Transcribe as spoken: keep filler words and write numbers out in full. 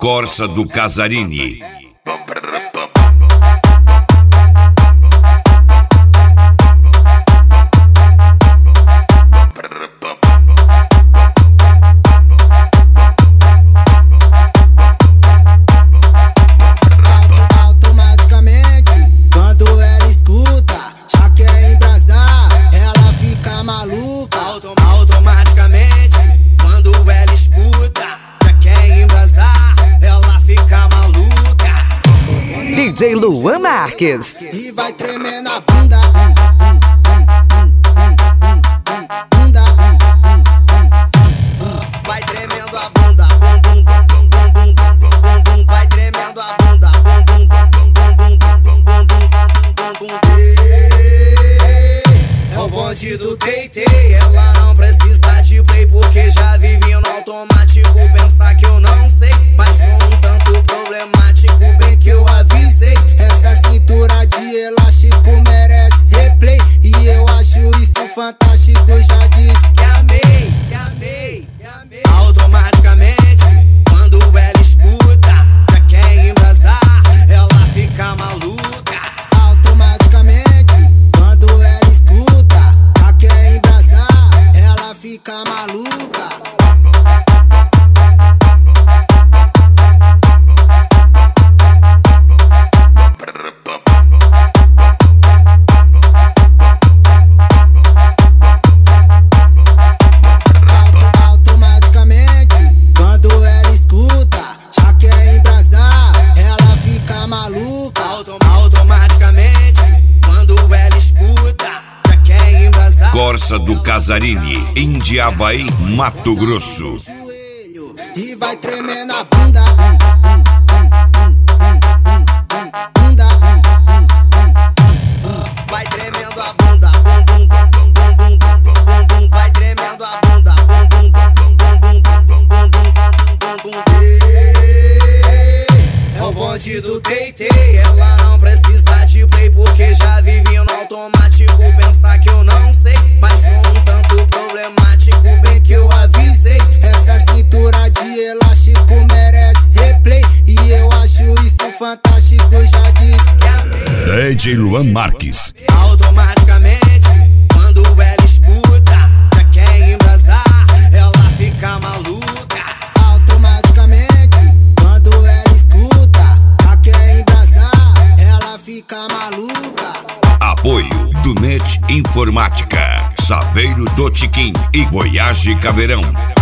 Corsa do Casarini. Automaticamente, quando ela escuta, já quer embrasar, ela fica maluca. D J Luan Marques. E vai tremendo a bunda, bunda, vai tremendo a bunda, bum bum bum bum bum bum bum bum, vai tremendo a bunda, bum bum bum bum bum bum bum bum bum. É o bonde do T T, ela não precisa de play porque já vive no automático. Pensar que eu não sei, mas sou um tanto problemático, bem que eu avisei. Essa cintura de elástico merece replay, e eu acho isso fantástico. Eu já disse que amei, que amei, que amei. Automaticamente, quando ela escuta, já quer embrasar, ela fica maluca. Automaticamente, quando ela escuta, já quer embrasar, ela fica maluca. Automaticamente, quando ela escuta, já quer embrasar. Corsa do Casarini, Indiavaí, Mato Grosso. E vai tremendo a bunda, bunda, vai tremendo a bunda, bum bum bum bum bum bum bum, vai tremendo a bunda, bum bum bum bum bum bum bum bum bum. É o bonde do T T, ela não precisa de play porque já vive no automático. Pensar que eu não sei, mas sou um tanto problemático, bem que eu avisei. Essa cintura de elástico merece replay, e eu acho isso fantástico. Eu já disse que amei. D J Luan Marques. Automaticamente, quando ela escuta, já quer embrasar, ela fica maluca. Automaticamente, quando ela escuta, já quer embrasar, ela fica maluca. Apoio do Net Informática, Saveiro do Tiquim e Voyage Caveirão.